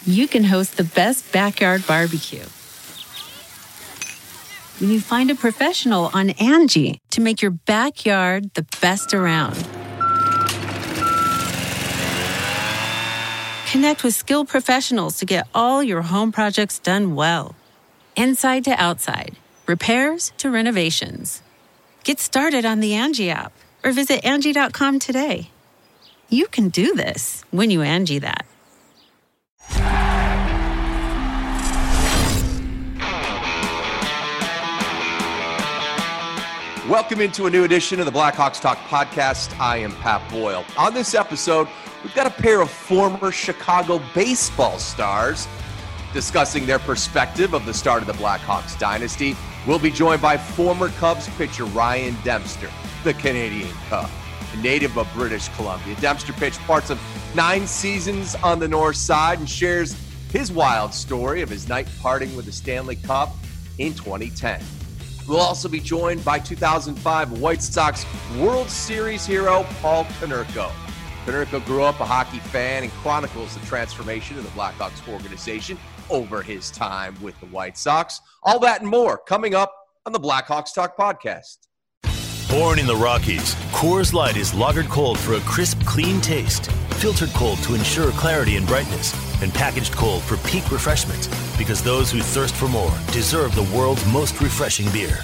you can host the best backyard barbecue. When you find a professional on Angie to make your backyard the best around. Connect with skilled professionals to get all your home projects done well. Inside to outside, repairs to renovations. Get started on the Angie app or visit Angie.com today. You can do this when you Angie that. Welcome into a new edition of the Blackhawks Talk podcast. I am Pat Boyle. On this episode, we've got a pair of former Chicago baseball stars discussing their perspective of the start of the Blackhawks dynasty. We'll be joined by former Cubs pitcher Ryan Dempster, the Canadian Cub, a native of British Columbia. Dempster pitched parts of 9 seasons on the north side and shares his wild story of his night parting with the Stanley Cup in 2010. We'll also be joined by 2005 White Sox World Series hero Paul Konerko. Konerko grew up a hockey fan and chronicles the transformation of the Blackhawks organization over his time with the White Sox. All that and more coming up on the Blackhawks Talk podcast. Born in the Rockies, Coors Light is lagered cold for a crisp, clean taste. Filtered cold to ensure clarity and brightness. And packaged cold for peak refreshment. Because those who thirst for more deserve the world's most refreshing beer.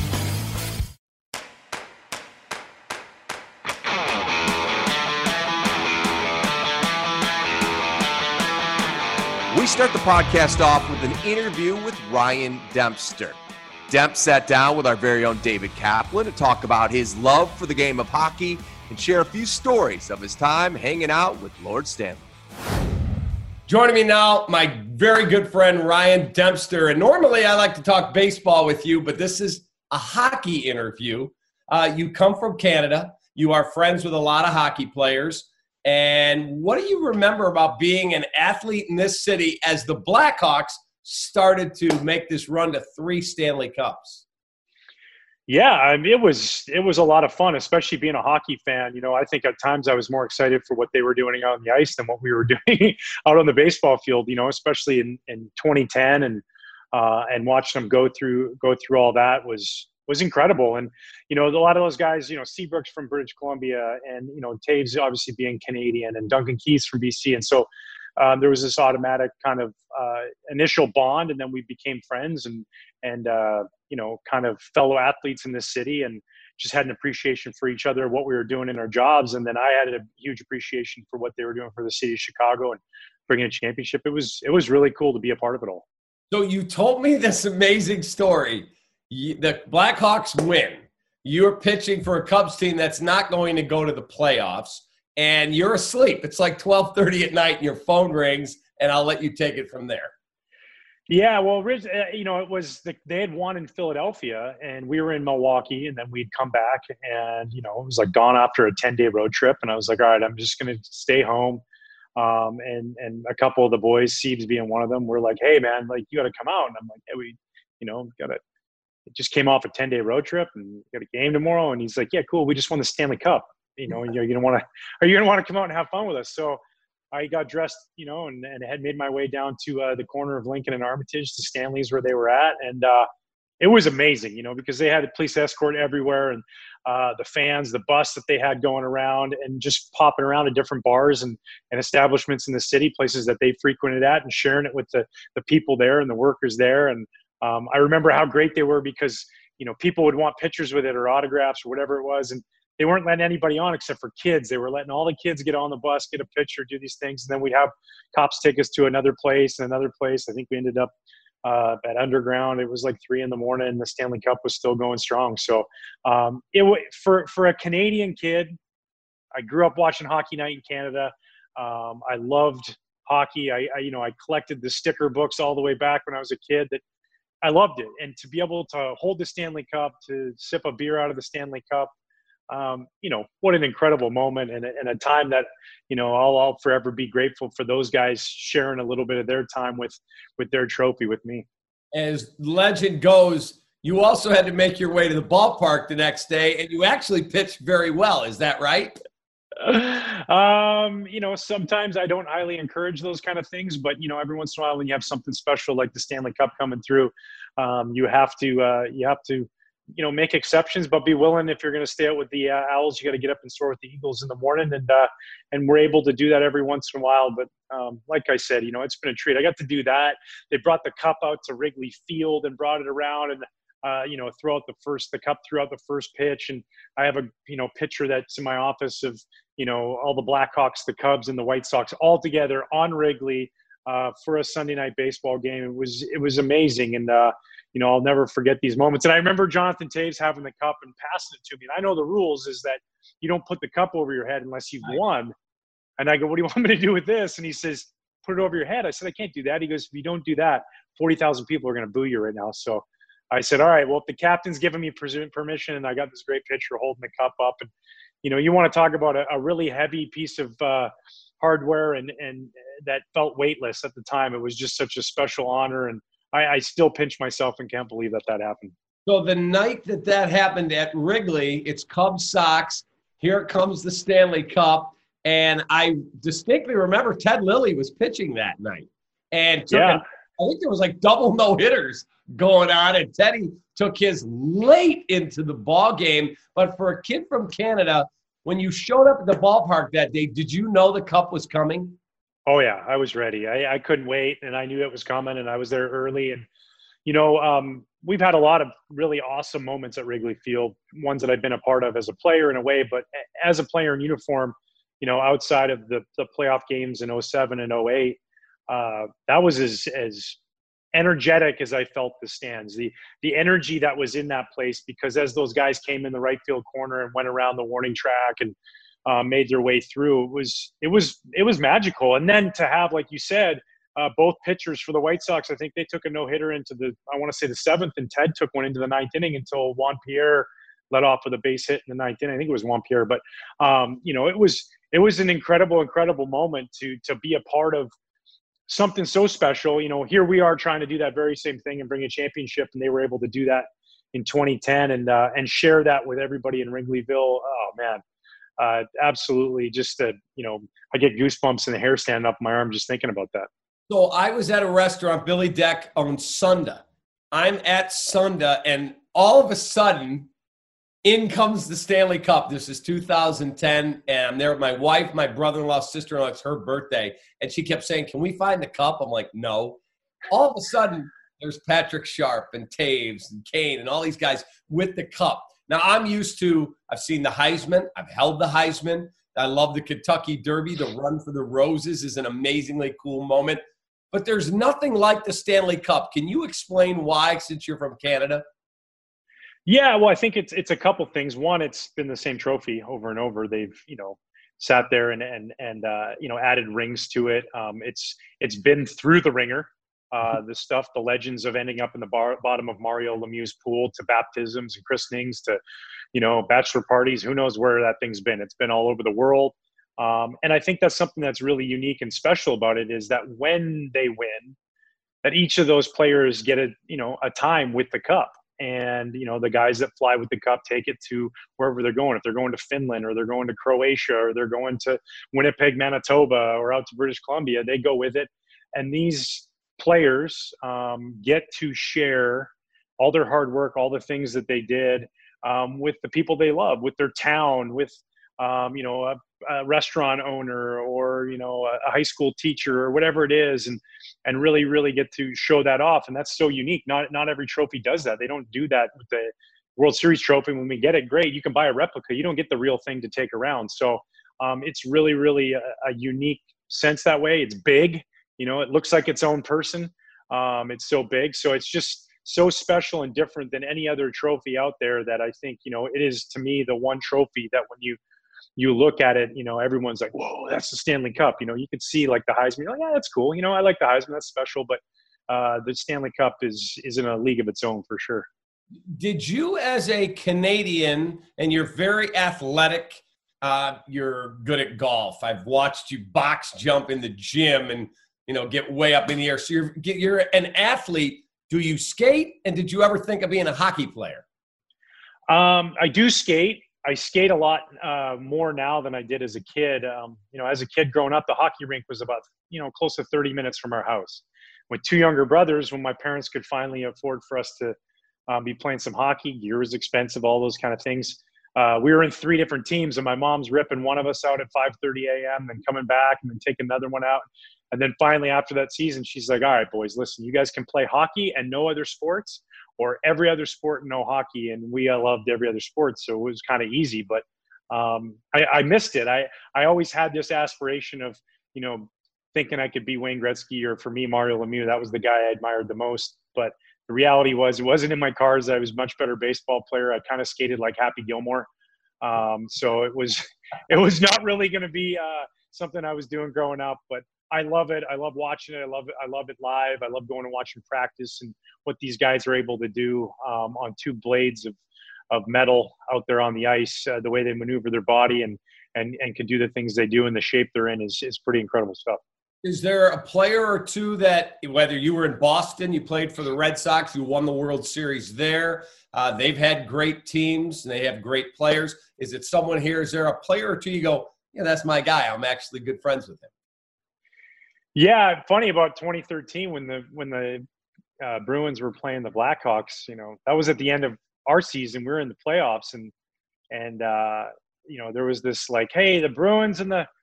We start the podcast off with an interview with Ryan Dempster. Demp sat down with our very own David Kaplan to talk about his love for the game of hockey and share a few stories of his time hanging out with Lord Stanley. Joining me now, my very good friend Ryan Dempster. And normally I like to talk baseball with you, but this is a hockey interview. You come from Canada. You are friends with a lot of hockey players. And what do you remember about being an athlete in this city as the Blackhawks started to make this run to 3 Stanley Cups? Yeah, I mean, it was a lot of fun, especially being a hockey fan. You know, I think at times I was more excited for what they were doing out on the ice than what we were doing out on the baseball field. You know, especially in 2010 and watching them go through all that was incredible. And you know, a lot of those guys, you know, Seabrook's from British Columbia, and you know, Taves obviously being Canadian, and Duncan Keith's from BC, and so there was this automatic kind of initial bond, and then we became friends and you know, kind of fellow athletes in this city, and just had an appreciation for each other, what we were doing in our jobs. And then I had a huge appreciation for what they were doing for the city of Chicago and bringing a championship. It was really cool to be a part of it all. So you told me this amazing story. The Blackhawks win. You're pitching for a Cubs team that's not going to go to the playoffs, and you're asleep. It's like 12:30 at night and your phone rings, and I'll let you take it from there. Yeah, well, you know, they had won in Philadelphia, and we were in Milwaukee, and then we'd come back, and you know, it was like gone after a 10-day road trip, and I was like, all right, I'm just going to stay home. And a couple of the boys, Siebes being one of them, were like, hey man, like you got to come out, and I'm like, hey, it just came off a 10-day road trip, and we got a game tomorrow, and he's like, yeah, cool, we just won the Stanley Cup, you know, and are you gonna want to come out and have fun with us? So I got dressed, you know, and had made my way down to the corner of Lincoln and Armitage to Stanley's where they were at. And it was amazing, you know, because they had a police escort everywhere, and the fans, the bus that they had going around, and just popping around to different bars and establishments in the city, places that they frequented at, and sharing it with the people there and the workers there. And I remember how great they were because, you know, people would want pictures with it or autographs or whatever it was. And they weren't letting anybody on except for kids. They were letting all the kids get on the bus, get a picture, do these things. And then we'd have cops take us to another place and another place. I think we ended up at Underground. It was like 3 a.m. and the Stanley Cup was still going strong. So for a Canadian kid, I grew up watching Hockey Night in Canada. I loved hockey. I collected the sticker books all the way back when I was a kid. That I loved it. And to be able to hold the Stanley Cup, to sip a beer out of the Stanley Cup, what an incredible moment, and a time that, you know, I'll forever be grateful for those guys sharing a little bit of their time with their trophy with me. As legend goes, you also had to make your way to the ballpark the next day, and you actually pitched very well. Is that right? Sometimes I don't highly encourage those kind of things, but every once in a while when you have something special like the Stanley Cup coming through, you have to make exceptions, but be willing. If you're going to stay out with the Owls, you got to get up and soar with the Eagles in the morning, and we're able to do that every once in a while. But like I said, it's been a treat. I got to do that. They brought the cup out to Wrigley Field and brought it around, and the cup throughout the first pitch. And I have a picture that's in my office of all the Blackhawks, the Cubs, and the White Sox all together on Wrigley for a Sunday night baseball game. It was amazing, and I'll never forget these moments. And I remember Jonathan Toews having the cup and passing it to me. And I know the rules is that you don't put the cup over your head unless you've won. And I go, "What do you want me to do with this?" And he says, "Put it over your head." I said, "I can't do that." He goes, "If you don't do that, 40,000 people are going to boo you right now." So I said, "All right, well, if the captain's giving me permission, and I got this great picture holding the cup up, and you want to talk about a really heavy piece of hardware and that felt weightless at the time. It was just such a special honor, and I still pinch myself and can't believe that happened." So the night that happened at Wrigley, it's Cubs Sox. Here comes the Stanley Cup, and I distinctly remember Ted Lilly was pitching that night, and I think there was like double no-hitters going on, and Teddy took his late into the ball game. But for a kid from Canada, when you showed up at the ballpark that day, did you know the cup was coming? Oh yeah, I was ready. I couldn't wait, and I knew it was coming, and I was there early. And we've had a lot of really awesome moments at Wrigley Field, ones that I've been a part of as a player in a way, but as a player in uniform, outside of the playoff games in 2007 and 2008, that was as energetic as I felt the stands, the energy that was in that place, because as those guys came in the right field corner and went around the warning track and made their way through, it was magical. And then to have, like you said, both pitchers for the White Sox, I think they took a no-hitter into I want to say the seventh, and Ted took one into the ninth inning until Juan Pierre led off with a base hit in the ninth inning. I think it was Juan Pierre, but it was an incredible moment to be a part of something so special. Here we are trying to do that very same thing and bring a championship, and they were able to do that in 2010 and share that with everybody in Wrigleyville. Oh man, absolutely! Just I get goosebumps and the hair standing up my arm just thinking about that. So I was at a restaurant, Billy Deck, on Sunda. I'm at Sunda, and all of a sudden, in comes the Stanley Cup. This is 2010, and I'm there with my wife, my brother-in-law, sister-in-law. It's her birthday, and she kept saying, "Can we find the cup?" I'm like, "No." All of a sudden, there's Patrick Sharp and Taves and Kane and all these guys with the cup. Now, I've seen the Heisman. I've held the Heisman. I love the Kentucky Derby. The Run for the Roses is an amazingly cool moment. But there's nothing like the Stanley Cup. Can you explain why, since you're from Canada? Yeah, well, I think it's a couple things. One, it's been the same trophy over and over. They've sat there and added rings to it. It's been through the ringer. The stuff, the legends of ending up in the bottom of Mario Lemieux's pool, to baptisms and christenings, to bachelor parties. Who knows where that thing's been? It's been all over the world. And I think that's something that's really unique and special about it, is that when they win, that each of those players get a time with the cup. And, the guys that fly with the cup take it to wherever they're going. If they're going to Finland, or they're going to Croatia, or they're going to Winnipeg, Manitoba, or out to British Columbia, they go with it. And these players get to share all their hard work, all the things that they did with the people they love, with their town, with a restaurant owner, or a high school teacher, or whatever it is, and really get to show that off. And that's so unique. Not every trophy does that. They don't do that with the World Series trophy. When we get it, great, you can buy a replica. You don't get the real thing to take around. So it's really a unique sense that way. It's big. It looks like its own person. It's so big. So it's just so special and different than any other trophy out there, that I think, it is, to me, the one trophy that when you look at it, everyone's like, "Whoa, that's the Stanley Cup." You could see like the Heisman. You're like, "Yeah, that's cool. I like the Heisman. That's special." But the Stanley Cup is in a league of its own for sure. Did you, as a Canadian, and you're very athletic, you're good at golf. I've watched you box jump in the gym and, get way up in the air. So you're an athlete. Do you skate? And did you ever think of being a hockey player? I do skate. I skate a lot more now than I did as a kid. As a kid growing up, the hockey rink was about, close to 30 minutes from our house. With two younger brothers, when my parents could finally afford for us to be playing some hockey, gear was expensive, all those kind of things. We were in 3 different teams, and my mom's ripping one of us out at 5:30 a.m. and coming back and then taking another one out. And then finally after that season, she's like, all right, boys, listen, you guys can play hockey and no other sports, or every other sport and no hockey. And we loved every other sport, so it was kind of easy. But I missed it. I always had this aspiration of, thinking I could be Wayne Gretzky, or for me, Mario Lemieux. That was the guy I admired the most. But the reality was, it wasn't in my cards. I was a much better baseball player. I kind of skated like Happy Gilmore. So it was not really going to be something I was doing growing up, but I love it. I love watching it. I love it live. I love going and watching practice and what these guys are able to do on 2 blades of metal out there on the ice. The way they maneuver their body and can do the things they do in the shape they're in is pretty incredible stuff. Is there a player or two that, whether you were in Boston, you played for the Red Sox, you won the World Series there, they've had great teams and they have great players. Is it someone here? Is there a player or two you go, yeah, that's my guy, I'm actually good friends with him? Yeah, funny about 2013 when the Bruins were playing the Blackhawks. That was at the end of our season. We were in the playoffs, and there was this like, hey, the Bruins and the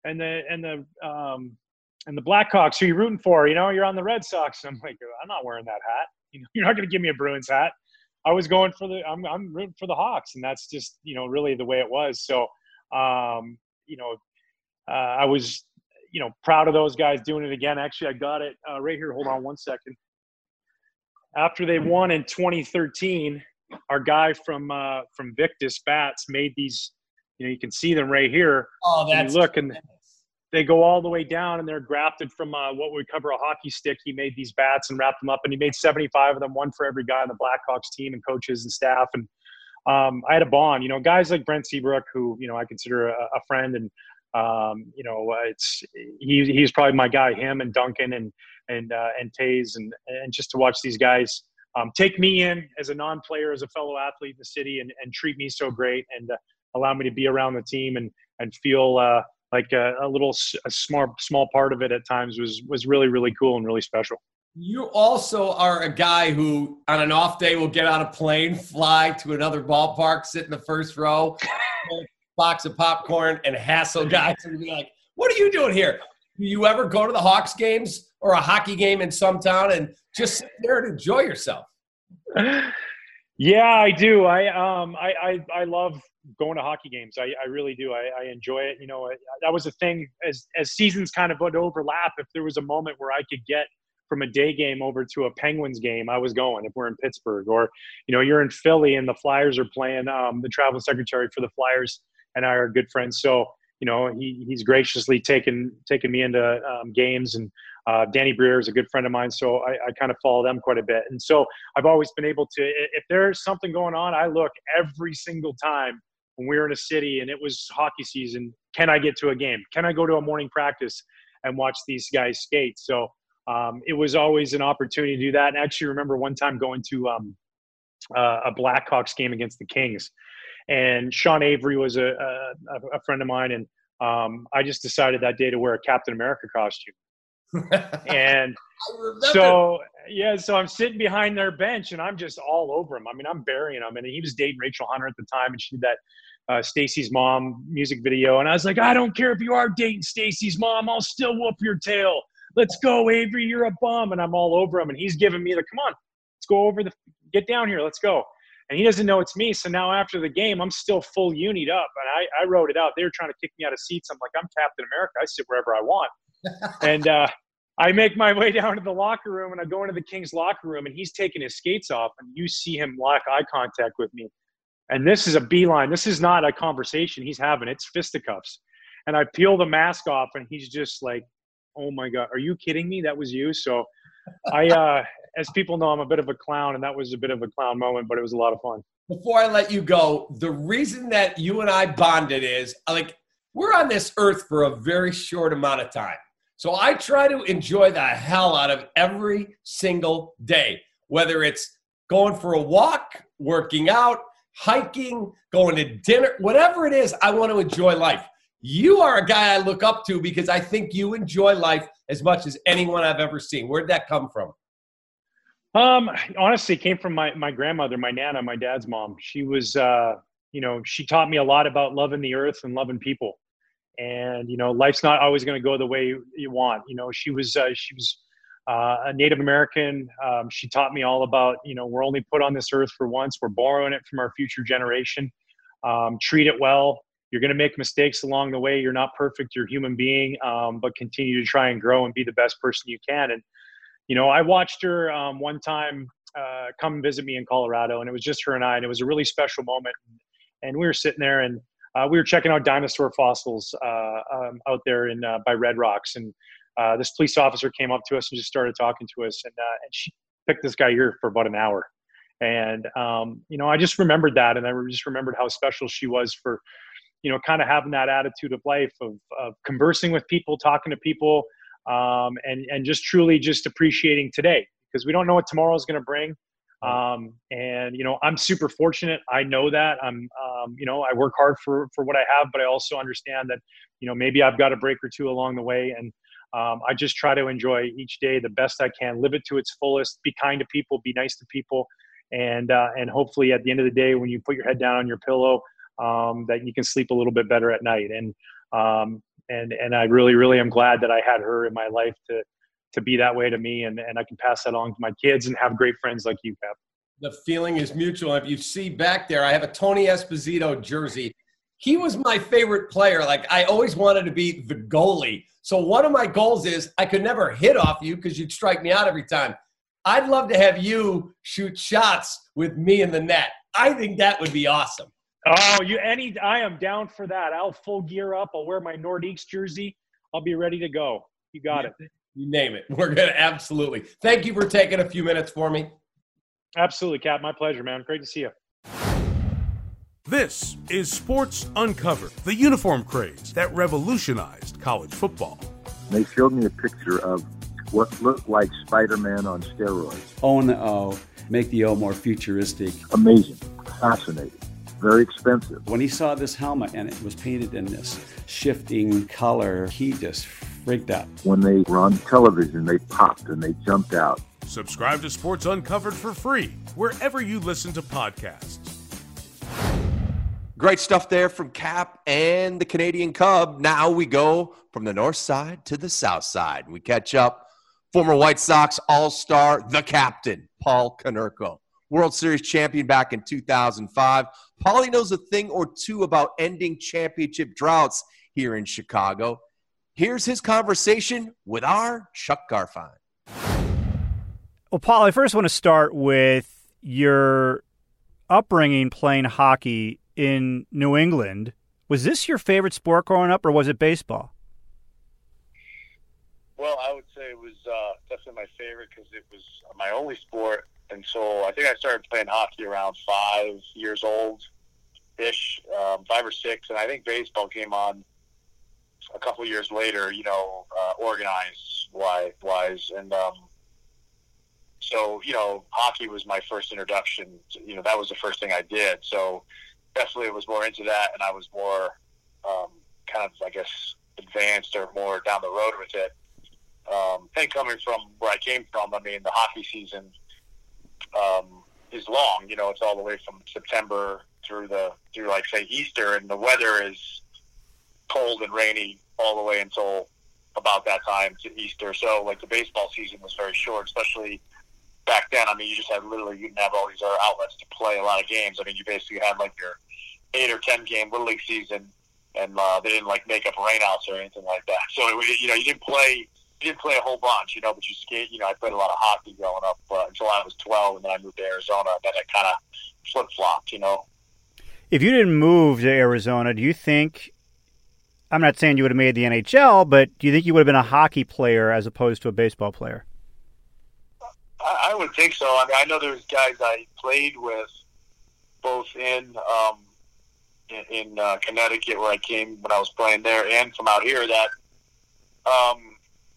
Blackhawks, who are you rooting for? You're on the Red Sox. I'm like, I'm not wearing that hat. You're not going to give me a Bruins hat. I was going for I'm rooting for the Hawks, and that's just really the way it was. So I was proud of those guys doing it again. Actually, I got it right here. Hold on one second. After they won in 2013, our guy from Victus Bats made these. You can see them right here. Oh, that's look and. They go all the way down, and they're grafted from what we cover a hockey stick. He made these bats and wrapped them up, and he made 75 of them, one for every guy on the Blackhawks team and coaches and staff. And I had a bond, guys like Brent Seabrook, who, I consider a friend. And, he's probably my guy, him and Duncan and Taze, and just to watch these guys take me in as a non-player, as a fellow athlete in the city, and treat me so great, and allow me to be around the team and feel like a small part of it at times was really, really cool and really special. You also are a guy who, on an off day, will get on a plane, fly to another ballpark, sit in the first row, box of popcorn, and hassle guys and be like, what are you doing here? Do you ever go to the Hawks games or a hockey game in some town and just sit there and enjoy yourself? Yeah, I do. I love going to hockey games. I really do. I enjoy it. That was a thing as seasons kind of would overlap. If there was a moment where I could get from a day game over to a Penguins game, I was going. If we're in Pittsburgh, or you're in Philly and the Flyers are playing, the travel secretary for the Flyers and I are good friends. So he's graciously taken me into games, and Danny Briere is a good friend of mine, so I kind of follow them quite a bit. And so I've always been able to, if there's something going on, I look every single time when we were in a city and it was hockey season, can I get to a game? Can I go to a morning practice and watch these guys skate? So it was always an opportunity to do that. And I actually remember one time going to a Blackhawks game against the Kings, and Sean Avery was a friend of mine, and I just decided that day to wear a Captain America costume. And so I'm sitting behind their bench, and I'm just all over him. I mean, I'm burying him. And he was dating Rachel Hunter at the time, and she did that Stacy's Mom music video. And I was like, I don't care if you are dating Stacy's mom, I'll still whoop your tail. Let's go, Avery, you're a bum. And I'm all over him, and he's giving me the, come on, let's go over get down here, let's go. And he doesn't know it's me. So now after the game, I'm still full unied up. And I wrote it out. They were trying to kick me out of seats. I'm like, I'm Captain America. I sit wherever I want. And I make my way down to the locker room, and I go into the Kings locker room, and he's taking his skates off, and you see him lock eye contact with me. And this is a beeline. This is not a conversation he's having. It's fisticuffs. And I peel the mask off, and he's just like, oh my God, are you kidding me? That was you? So as people know, I'm a bit of a clown, and that was a bit of a clown moment, but it was a lot of fun. Before I let you go, the reason that you and I bonded is, like, we're on this earth for a very short amount of time. So I try to enjoy the hell out of every single day, whether it's going for a walk, working out, hiking, going to dinner, whatever it is, I want to enjoy life. You are a guy I look up to because I think you enjoy life as much as anyone I've ever seen. Where'd that come from? Honestly, it came from my grandmother, my Nana, my dad's mom. She was, she taught me a lot about loving the earth and loving people. And, life's not always going to go the way you want. She was a Native American. She taught me all about, we're only put on this earth for once. We're borrowing it from our future generation. Treat it well. You're going to make mistakes along the way. You're not perfect. You're a human being, but continue to try and grow and be the best person you can. And, I watched her one time come visit me in Colorado, and it was just her and I, and it was a really special moment. And we were sitting there, and we were checking out dinosaur fossils out there by Red Rocks. And this police officer came up to us and just started talking to us. And she picked this guy ear for about an hour. And, I just remembered that. And I just remembered how special she was for, kind of having that attitude of life of conversing with people, talking to people, and just truly just appreciating today, because we don't know what tomorrow is going to bring. I'm super fortunate. I know that I work hard for what I have, but I also understand that, maybe I've got a break or two along the way. And I just try to enjoy each day the best I can, live it to its fullest, be kind to people, be nice to people. And hopefully at the end of the day, when you put your head down on your pillow, that you can sleep a little bit better at night. And I really, really am glad that I had her in my life to be that way to me, and I can pass that on to my kids and have great friends like you, Pep. The feeling is mutual. If you see back there, I have a Tony Esposito jersey. He was my favorite player. Like, I always wanted to be the goalie. So one of my goals is I could never hit off you because you'd strike me out every time. I'd love to have you shoot shots with me in the net. I think that would be awesome. Oh, I am down for that. I'll full gear up. I'll wear my Nordiques jersey. I'll be ready to go. You got it. You name it. We're going to absolutely. Thank you for taking a few minutes for me. Absolutely, Cap. My pleasure, man. Great to see you. This is Sports Uncovered, the uniform craze that revolutionized college football. They showed me a picture of what looked like Spider-Man on steroids. O and the O, make the O more futuristic. Amazing, fascinating, very expensive. When he saw this helmet and it was painted in this shifting color, he just freaked out. When they were on television, they popped and they jumped out. Subscribe to Sports Uncovered for free wherever you listen to podcasts. Great stuff there from Cap and the Canadian Cub. Now we go from the north side to the south side. We catch up. Former White Sox All-Star, the captain, Paul Konerko. World Series champion back in 2005. Paulie knows a thing or two about ending championship droughts here in Chicago. Here's his conversation with our Chuck Garfien. Well, Paul, I first want to start with your upbringing playing hockey in New England. Was this your favorite sport growing up, or was it baseball? Well, I would say it was definitely my favorite because it was my only sport. And so I think I started playing hockey around 5 years old-ish, 5 or 6. And I think baseball came on a couple of years later, organized-wise. And so, hockey was my first introduction. That was the first thing I did. So definitely was more into that, and I was more advanced or more down the road with it. And coming from where I came from, I mean, the hockey season is long. It's all the way from September through say Easter, and the weather is cold and rainy all the way until about that time to Easter. So like the baseball season was very short, especially back then. I mean, you didn't have all these other outlets to play a lot of games. I mean, you basically had like your 8 or 10 game Little League season, and they didn't like make up rainouts or anything like that. So you didn't play a whole bunch, but you skate. I played a lot of hockey growing up until I was 12, and then I moved to Arizona. Then I kind of flip flopped. If you didn't move to Arizona, do you think? I'm not saying you would have made the NHL, but do you think you would have been a hockey player as opposed to a baseball player? I would think so. I mean, I know there's guys I played with both in Connecticut, where I came when I was playing there, and from out here that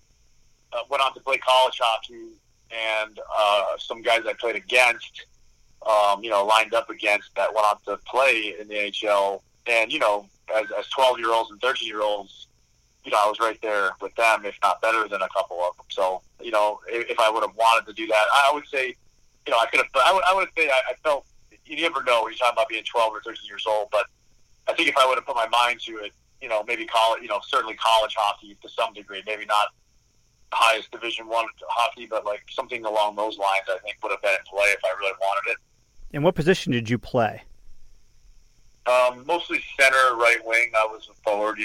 went on to play college hockey, and some guys I played against lined up against that went on to play in the NHL. And, as 12-year-olds and 13-year-olds, I was right there with them, if not better than a couple of them. So, if I would have wanted to do that, I would say, I could have, I would say I felt, you never know when you're talking about being 12 or 13 years old, but I think if I would have put my mind to it, maybe college, certainly college hockey to some degree, maybe not the highest Division I hockey, but like something along those lines, I think would have been in play if I really wanted it. And what position did you play? Mostly center, right wing. I was a forward,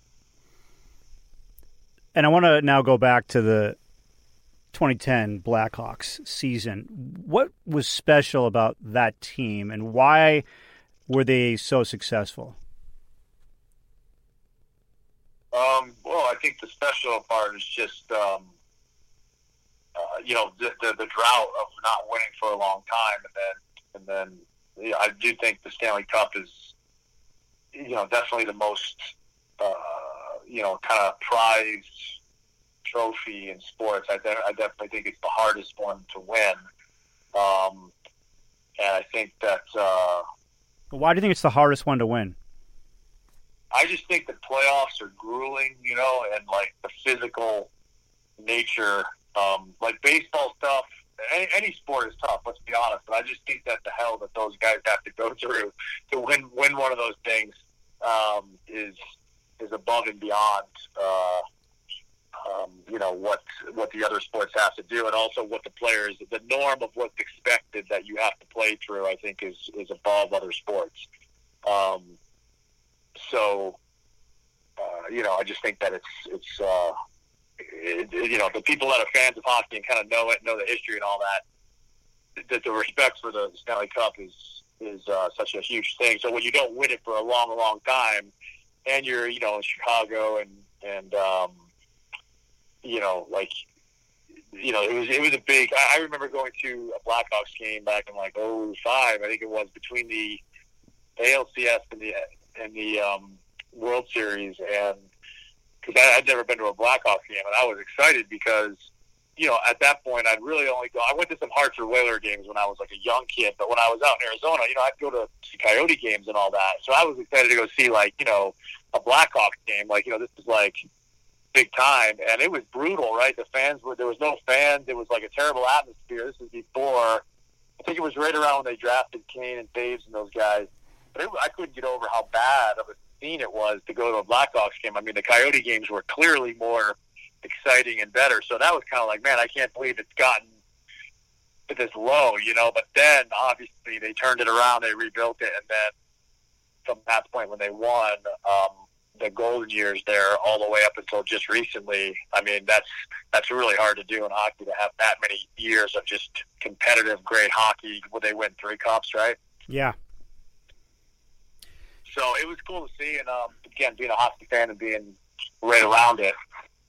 And I want to now go back to the 2010 Blackhawks season. What was special about that team, and why were they so successful? Well, I think the special part is just, the drought of not winning for a long time, and then I do think the Stanley Cup is, definitely the most, kind of prized trophy in sports. I definitely think it's the hardest one to win. And I think that... Why do you think it's the hardest one to win? I just think the playoffs are grueling, and like the physical nature, like baseball stuff, any sport is tough, let's be honest. But I just think that the hell that those guys have to go through to win one of those things is above and beyond, what the other sports have to do, and also what the players, the norm of what's expected that you have to play through, I think is above other sports. I just think that it's the people that are fans of hockey and kind of know the history and all that the respect for the Stanley Cup is such a huge thing. So when you don't win it for a long, long time, and you're, in Chicago and it was a big, I remember going to a Blackhawks game back in like 2005, I think it was, between the ALCS and the World Series, and because I'd never been to a Blackhawks game, and I was excited because, at that point I'd really only I went to some Hartford Whaler games when I was like a young kid, but when I was out in Arizona, I'd go to see Coyote games and all that, so I was excited to go see a Blackhawks game, this is like big time, and it was brutal, right? There was no fans, it was like a terrible atmosphere. This was before, I think it was right around when they drafted Kane and Taves and those guys, but I couldn't get over how bad of a scene it was to go to a Blackhawks game. I mean, the Coyote games were clearly more exciting and better, so that was kind of like, man, I can't believe it's gotten to this low, but then obviously they turned it around, they rebuilt it, and then from that point when they won the golden years there all the way up until just recently, I mean, that's really hard to do in hockey, to have that many years of just competitive, great hockey where they win 3 cups, right? Yeah. So it was cool to see, and again, being a hockey fan and being right around it,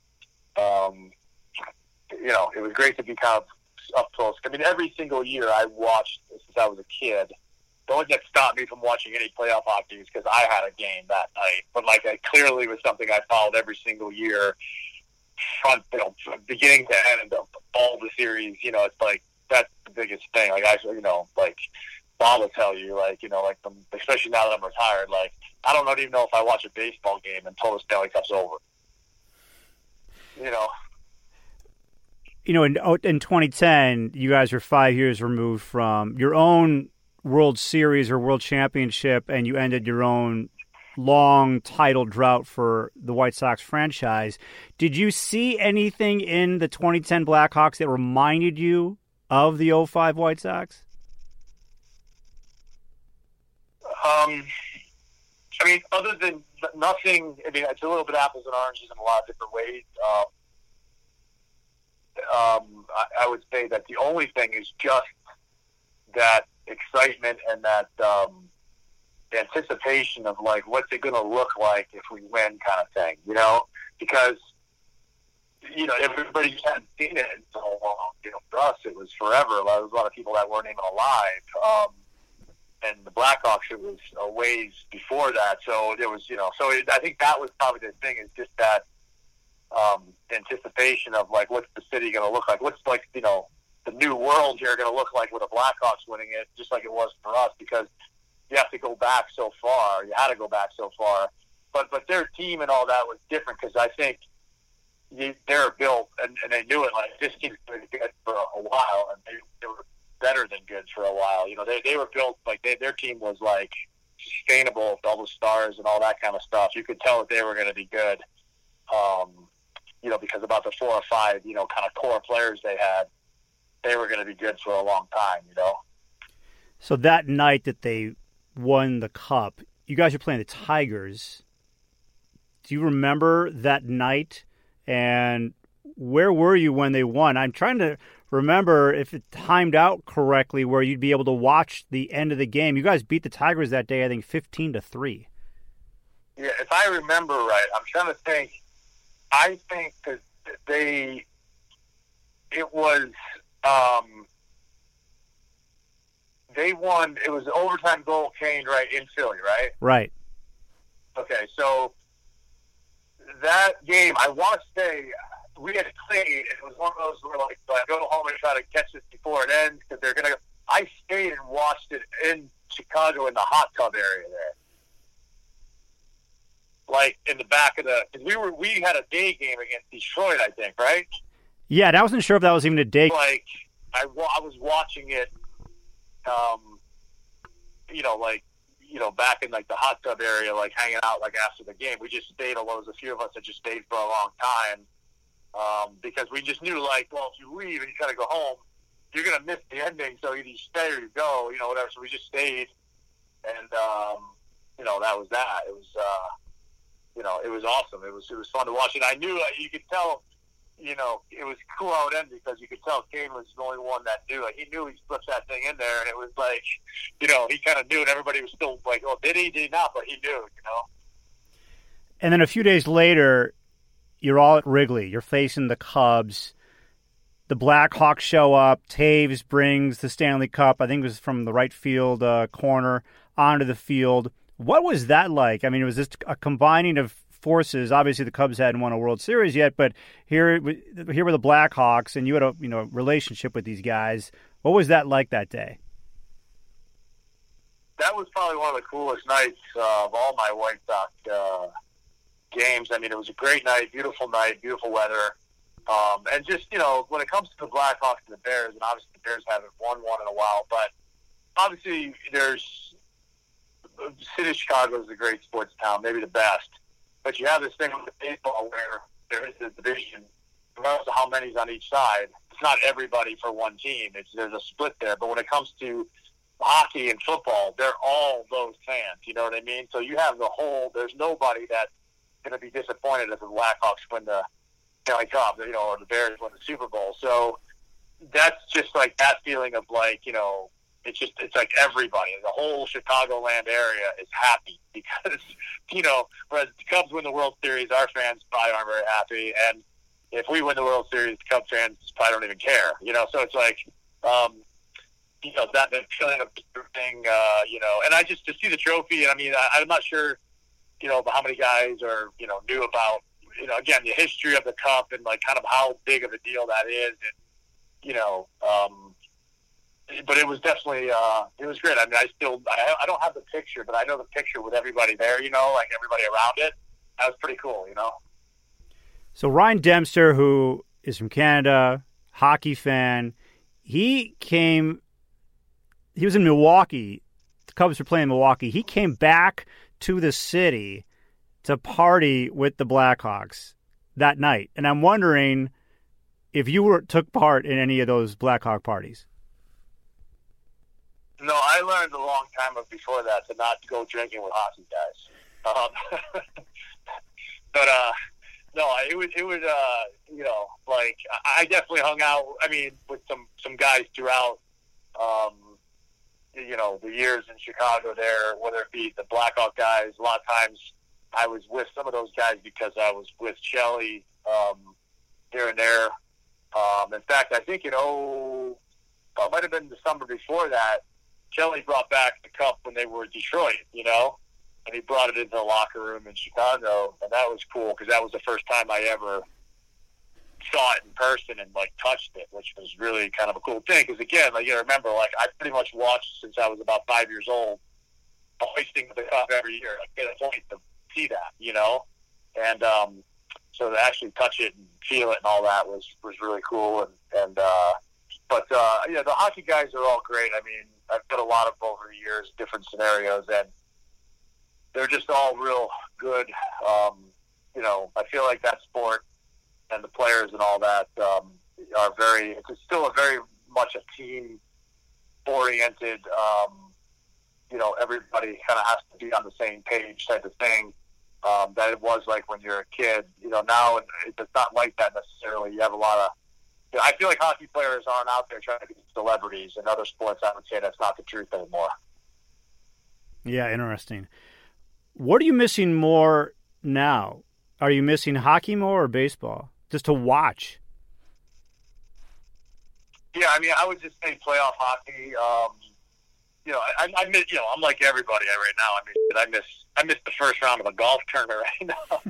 it was great to be kind of up close. I mean, every single year I watched since I was a kid. The only thing that stopped me from watching any playoff hockey is because I had a game that night. But it clearly was something I followed every single year, from beginning to end of all the series. It's like that's the biggest thing. Bob will tell you, especially now that I'm retired, I don't even know if I watch a baseball game until the Stanley Cup's over. In 2010, you guys were 5 years removed from your own World Series or World Championship, and you ended your own long title drought for the White Sox franchise. Did you see anything in the 2010 Blackhawks that reminded you of the 2005 White Sox? Other than nothing, it's a little bit apples and oranges in a lot of different ways. I would say that the only thing is just that excitement and that anticipation of what's it going to look like if we win kind of thing, because everybody hadn't seen it in so long. For us it was forever. There was a lot of people that weren't even alive, and the Blackhawks, it was a ways before that. So there was, I think that was probably the thing, is just that anticipation of what's the city going to look like? What's the the new world here going to look like with the Blackhawks winning it, just like it was for us, because you have to go back so far. You had to go back so far. But their team and all that was different, because I think they're built, and they knew it, like, this team's going to be good for a while, and they were better than good for a while. You know, they were built, like, their team was, like, sustainable with all the stars and all that kind of stuff. You could tell that they were going to be good, you know, because about the 4 or 5, you know, kind of core players they had, they were going to be good for a long time, you know. So that night that they won the Cup, you guys were playing the Tigers. Do you remember that night? And where were you when they won? I'm trying to remember if it timed out correctly where you'd be able to watch the end of the game. You guys beat the Tigers that day, I think, 15-3. Yeah, if I remember right, I'm trying to think. I think that it was, they won, it was overtime goal, Kane, right, in Philly, right? Right. Okay, so that game, I want to say, we had played, it was one of those where, like, I go home and try to catch this before it ends, because they're going to, I stayed and watched it in Chicago in the hot tub area there. Like, in the back of the, because we had a day game against Detroit, I think, right? Yeah, and I wasn't sure if that was even a day. Like, I was watching it, you know, like, you know, back in, like, the hot tub area, like, hanging out, like, after the game. We just stayed alone. There was a few of us that just stayed for a long time, because we just knew, like, well, if you leave and you try to go home, you're going to miss the ending, so either you stay or you go, you know, whatever. So we just stayed, and, you know, that was that. It was, you know, it was awesome. It was fun to watch. And I knew, you could tell, you know, it was cool how it ended, because you could tell Kane was the only one that knew. Like, he knew he slipped that thing in there, and it was like, you know, he kind of knew, and everybody was still like, oh, did he not? But he knew, you know. And then a few days later, you're all at Wrigley. You're facing the Cubs. The Blackhawks show up. Taves brings the Stanley Cup, I think it was from the right field corner, onto the field. What was that like? I mean, it was just a combining of forces. Obviously, the Cubs hadn't won a World Series yet, but here were the Blackhawks, and you had a relationship with these guys. What was that like that day? That was probably one of the coolest nights of all my White Sox games. I mean, it was a great night, beautiful weather. And just, you know, when it comes to the Blackhawks and the Bears, and obviously the Bears haven't won one in a while, but obviously there's city of Chicago is a great sports town, maybe the best. But you have this thing with baseball where there is a division, regardless of how many's on each side. It's not everybody for one team. There's a split there. But when it comes to hockey and football, they're all those fans. You know what I mean? So you have the whole. There's nobody that's going to be disappointed if the Blackhawks win the Stanley Cup, you know, or the Bears win the Super Bowl. So that's just like that feeling of, like, you know, it's like everybody, the whole Chicagoland area is happy because, you know, whereas the Cubs win the World Series, our fans probably aren't very happy. And if we win the World Series, the Cubs fans probably don't even care, you know? So it's like, you know, that feeling of thing, you know, and I just to see the trophy. And I mean, I'm not sure, you know, how many guys are, you know, knew about, you know, again, the history of the Cup and, like, kind of how big of a deal that is. And, you know, but it was definitely, it was great. I mean, I don't have the picture, but I know the picture with everybody there, you know, like everybody around it. That was pretty cool, you know. So Ryan Dempster, who is from Canada, hockey fan, he was in Milwaukee. The Cubs were playing in Milwaukee. He came back to the city to party with the Blackhawks that night. And I'm wondering if you took part in any of those Blackhawk parties. No, I learned a long time before that to not go drinking with hockey guys. But no, it was you know, like, I definitely hung out. I mean, with some guys throughout, you know, the years in Chicago there, whether it be the Blackhawk guys. A lot of times, I was with some of those guys because I was with Shelly here and there. In fact, I think it might have been the summer before that. Kelly brought back the Cup when they were in Detroit, you know, and he brought it into the locker room in Chicago, and that was cool because that was the first time I ever saw it in person and, like, touched it, which was really really kind of a cool thing. Because again, like, you remember, like, I pretty much watched since I was about 5 years old, the hoisting of the cup every year. Like, get a point to see that, you know? And so to actually touch it and feel it and all that was really cool. But the hockey guys are all great. I mean, I've done a lot of them over the years, different scenarios, and they're just all real good. I feel like that sport and the players and all that are it's still a very much a team-oriented, everybody kind of has to be on the same page type of thing that it was like when you're a kid. Now it's not like that necessarily. You have a lot of I feel like hockey players aren't out there trying to be celebrities. In other sports, I would say that's not the truth anymore. Yeah, interesting. What are you missing more now? Are you missing hockey more or baseball? Just to watch? Yeah, I mean, I would just say playoff hockey. I miss, I'm like everybody right now. I miss the first round of a golf tournament right now.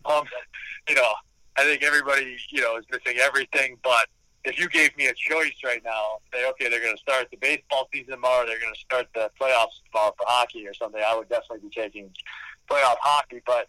I think everybody, is missing everything. But if you gave me a choice right now, say, okay, they're going to start the baseball season tomorrow, they're going to start the playoffs tomorrow for hockey or something, I would definitely be taking playoff hockey. But,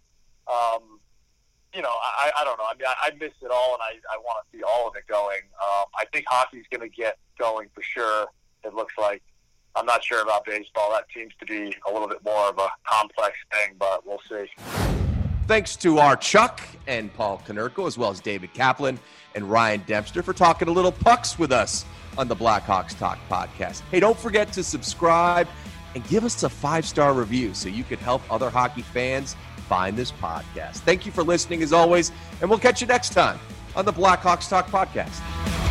I don't know. I mean, I miss it all, and I want to see all of it going. I think hockey's going to get going for sure, it looks like. I'm not sure about baseball. That seems to be a little bit more of a complex thing, but we'll see. Thanks to our Chuck and Paul Konerko, as well as David Kaplan and Ryan Dempster for talking a little pucks with us on the Blackhawks Talk podcast. Hey, don't forget to subscribe and give us a 5-star review so you can help other hockey fans find this podcast. Thank you for listening as always, and we'll catch you next time on the Blackhawks Talk podcast.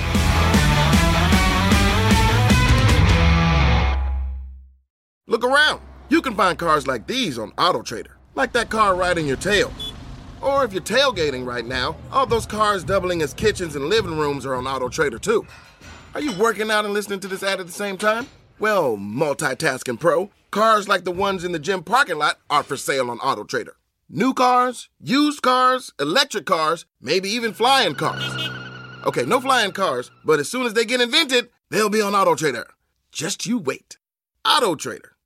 Look around. You can find cars like these on AutoTrader, like that car riding your tail. Or if you're tailgating right now, all those cars doubling as kitchens and living rooms are on AutoTrader too. Are you working out and listening to this ad at the same time? Well, multitasking pro, cars like the ones in the gym parking lot are for sale on AutoTrader. New cars, used cars, electric cars, maybe even flying cars. Okay, no flying cars, but as soon as they get invented, they'll be on AutoTrader. Just you wait. AutoTrader.